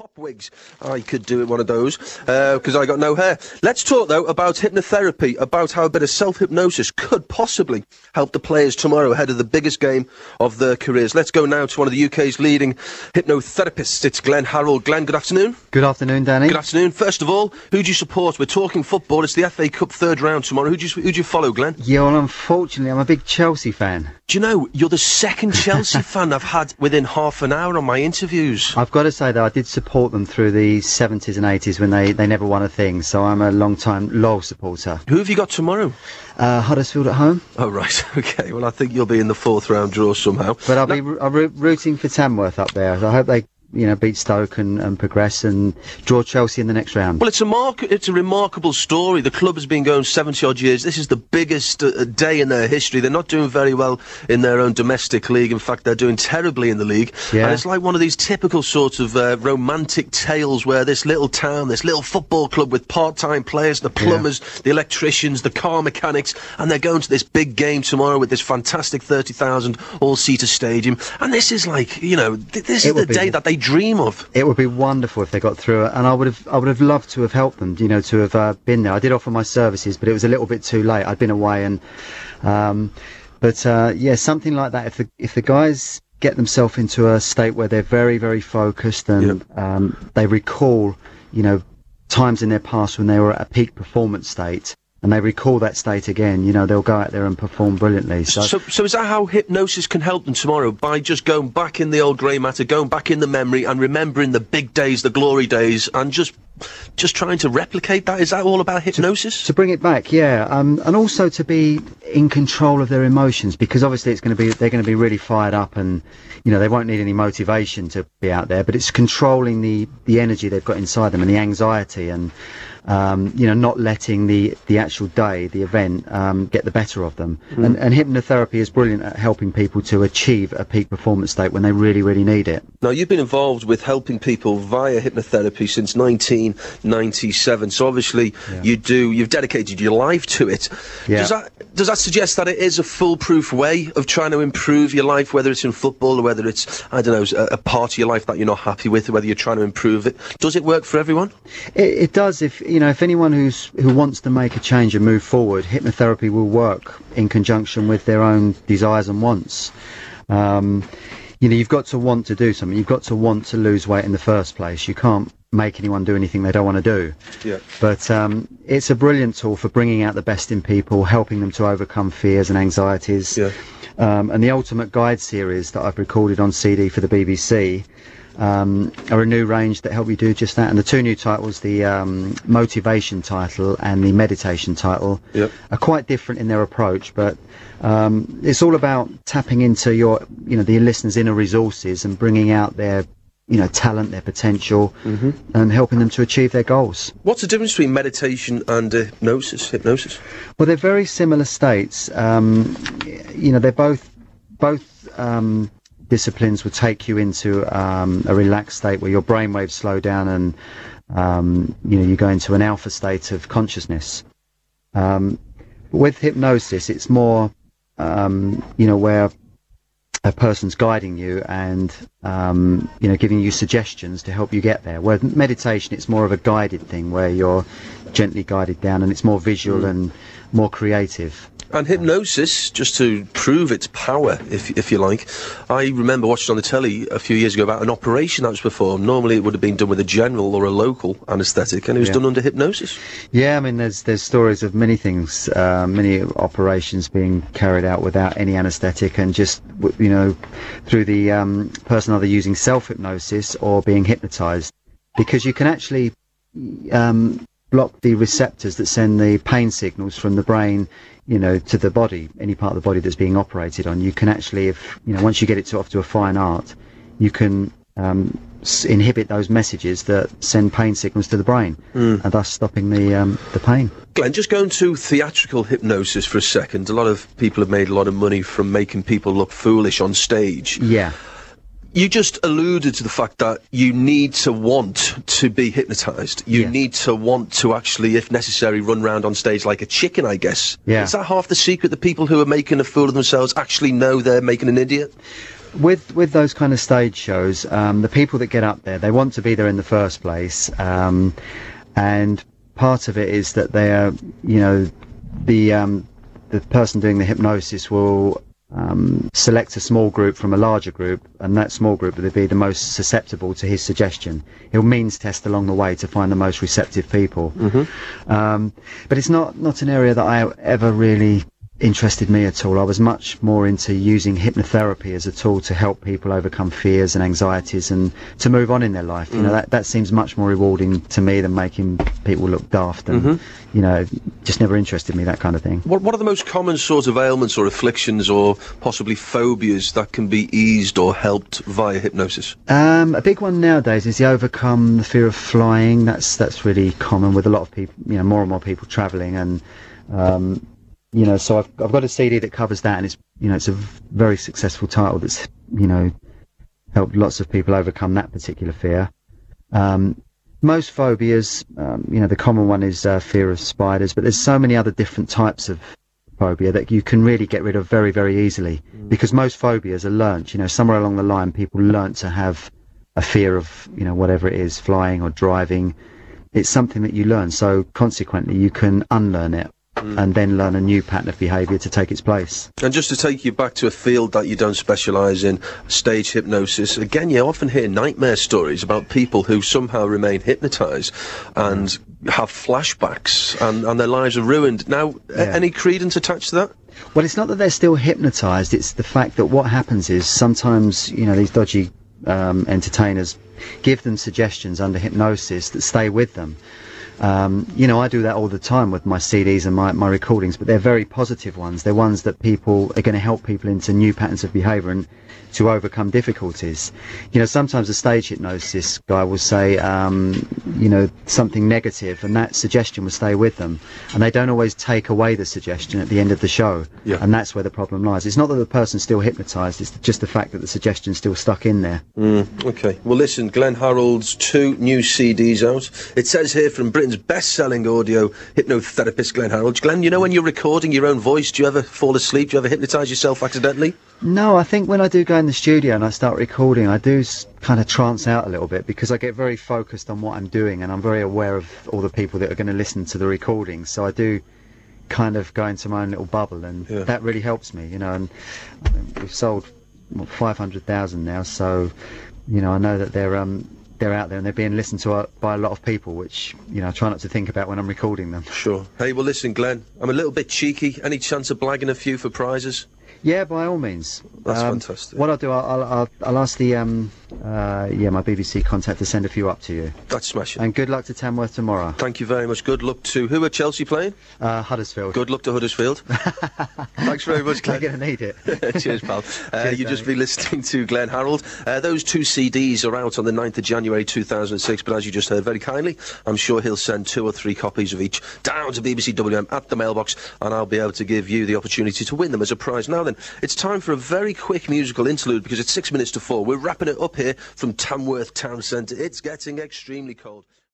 pop wigs. I could do one of those, because I got no hair. Let's talk, though, about hypnotherapy, about how a bit of self-hypnosis could possibly help the players tomorrow ahead of the biggest game of their careers. Let's go now to one of the UK's leading hypnotherapists. It's Glenn Harrold. Glenn, good afternoon. Good afternoon, Danny. Good afternoon. First of all, who do you support? We're talking football. It's the FA Cup third round tomorrow. Who do you follow, Glenn? Yeah, well, unfortunately, I'm a big Chelsea fan. Do you know, you're the second Chelsea fan I've had within half an hour on my interviews. I've got to say, though, I did support them through the 70s and 80s when they never won a thing, so I'm a long-time loyal supporter. Who have you got tomorrow? Huddersfield at home. Oh, right. OK. Well, I think you'll be in the fourth round draw somehow. But I'll be rooting for Tamworth up there. I hope they beat Stoke and progress and draw Chelsea in the next round. Well, it's a remarkable story. The club has been going 70-odd years. This is the biggest day in their history. They're not doing very well in their own domestic league. In fact, they're doing terribly in the league. Yeah. And it's like one of these typical sorts of romantic tales where this little town, this little football club with part-time players, the plumbers, the electricians, the car mechanics, and they're going to this big game tomorrow with this fantastic 30,000 all-seater stadium. And this is like, this is the day that they dream of. It would be wonderful if they got through it, and I would have loved to have helped them, to have been there. I did offer my services, but it was a little bit too late. I'd been away, and something like that. If the guys get themselves into a state where they're very, very focused and they recall, times in their past when they were at a peak performance state, and they recall that state again, they'll go out there and perform brilliantly. So is that how hypnosis can help them tomorrow? By just going back in the old grey matter, going back in the memory and remembering the big days, the glory days, and just trying to replicate that? Is that all about hypnosis? To bring it back, yeah. And also to be in control of their emotions, because obviously they're going to be really fired up, and, they won't need any motivation to be out there, but it's controlling the energy they've got inside them and the anxiety and, not letting the actual day, the event, get the better of them. And hypnotherapy is brilliant at helping people to achieve a peak performance state when they really, really need it. Now, you've been involved with helping people via hypnotherapy since 1997, so obviously you've dedicated your life to it. Yeah. Does that suggest that it is a foolproof way of trying to improve your life, whether it's in football or whether it's, I don't know, a part of your life that you're not happy with, whether you're trying to improve it? Does it work for everyone? It does. If anyone who wants to make a change and move forward, hypnotherapy will work in conjunction with their own desires and wants. You've got to want to do something. You've got to want to lose weight in the first place. You can't make anyone do anything they don't want to do. Yeah. But it's a brilliant tool for bringing out the best in people, helping them to overcome fears and anxieties. Yeah. And the Ultimate Guide series that I've recorded on CD for the BBC are a new range that help you do just that. And the two new titles, the motivation title and the meditation title, are quite different in their approach, but it's all about tapping into the listeners' inner resources and bringing out their talent, their potential, and helping them to achieve their goals. What's the difference between meditation and hypnosis? Well, they're very similar states. They're both disciplines will take you into a relaxed state where your brainwaves slow down and you go into an alpha state of consciousness. With hypnosis, it's more where a person's guiding you and giving you suggestions to help you get there. Where meditation, it's more of a guided thing where you're gently guided down, and it's more visual and more creative. And hypnosis, just to prove its power, if you like, I remember watching on the telly a few years ago about an operation that was performed. Normally it would have been done with a general or a local anaesthetic, and it was done under hypnosis. Yeah, I mean, there's stories of many things, many operations being carried out without any anaesthetic, and just, through the person either using self-hypnosis or being hypnotised, because you can actually block the receptors that send the pain signals from the brain to the body, any part of the body that's being operated on. You can actually, once you get it off to a fine art, you can inhibit those messages that send pain signals to the brain, and thus stopping the pain. Glenn, just going to theatrical hypnosis for a second. A lot of people have made a lot of money from making people look foolish on stage. Yeah. You just alluded to the fact that you need to want to be hypnotised. You need to want to actually, if necessary, run round on stage like a chicken, I guess. Yeah. Is that half the secret? The people who are making a fool of themselves actually know they're making an idiot? with those kind of stage shows, the people that get up there, they want to be there in the first place, and part of it is that they are, you know, the person doing the hypnosis will select a small group from a larger group, and that small group will be the most susceptible to his suggestion. He'll means test along the way to find the most receptive people. But it's not an area that I ever really interested me at all. I was much more into using hypnotherapy as a tool to help people overcome fears and anxieties and to move on in their life. You know, that seems much more rewarding to me than making people look daft, and you know, just never interested me, that kind of thing. What are the most common sort of ailments or afflictions or possibly phobias that can be eased or helped via hypnosis? A big one nowadays is the overcome the fear of flying. That's really common with a lot of people, you know, more and more people travelling, and you know, so I've got a CD that covers that, and it's, you know, it's a very successful title that's, you know, helped lots of people overcome that particular fear. Most phobias, you know, the common one is fear of spiders, but there's so many other different types of phobia that you can really get rid of very, very easily, because most phobias are learnt. You know, somewhere along the line people learnt to have a fear of, you know, whatever it is, flying or driving. It's something that you learn, so consequently you can unlearn it and then learn a new pattern of behaviour to take its place. And just to take you back to a field that you don't specialise in, stage hypnosis, again, you often hear nightmare stories about people who somehow remain hypnotised and have flashbacks, and their lives are ruined. Now, any credence attached to that? Well, it's not that they're still hypnotised, it's the fact that what happens is sometimes, you know, these dodgy entertainers give them suggestions under hypnosis that stay with them. You know, I do that all the time with my CDs and my recordings, but they're very positive ones. They're ones that people are going to help people into new patterns of behaviour and to overcome difficulties. You know, sometimes a stage hypnosis guy will say, you know, something negative, and that suggestion will stay with them. And they don't always take away the suggestion at the end of the show. And that's where the problem lies. It's not that the person's still hypnotised, it's just the fact that the suggestion's still stuck in there. Okay. Well, listen, Glenn Harrold's 2 new CDs out. It says here, from Britain's best-selling audio hypnotherapist, Glenn Harrold. Glenn, you know, when you're recording your own voice, do you ever fall asleep? Do you ever hypnotise yourself accidentally? No, I think when I do go in the studio and I start recording, I do kind of trance out a little bit, because I get very focused on what I'm doing, and I'm very aware of all the people that are going to listen to the recording, so I do kind of go into my own little bubble, and that really helps me, you know. And we've sold 500,000 now, so, you know, I know that they're out there and they're being listened to by a lot of people, which, you know, I try not to think about when I'm recording them. Sure. Hey, well, listen, Glenn, I'm a little bit cheeky. Any chance of blagging a few for prizes? Yeah, by all means. That's fantastic. What I'll do, I'll ask the my BBC contact to send a few up to you. That's smashing. And good luck to Tamworth tomorrow. Thank you very much. Good luck to who are Chelsea playing? Huddersfield. Good luck to Huddersfield. Thanks very much, Glenn. They're going to need it. Cheers, pal. Cheers, you've just been listening to Glenn Harrold. Those 2 CDs are out on the 9th of January 2006, but as you just heard very kindly, I'm sure he'll send 2 or 3 copies of each down to BBC WM at the mailbox, and I'll be able to give you the opportunity to win them as a prize. Now then, it's time for a very quick musical interlude, because it's 6 minutes to 4. We're wrapping it up here from Tamworth Town Centre. It's getting extremely cold.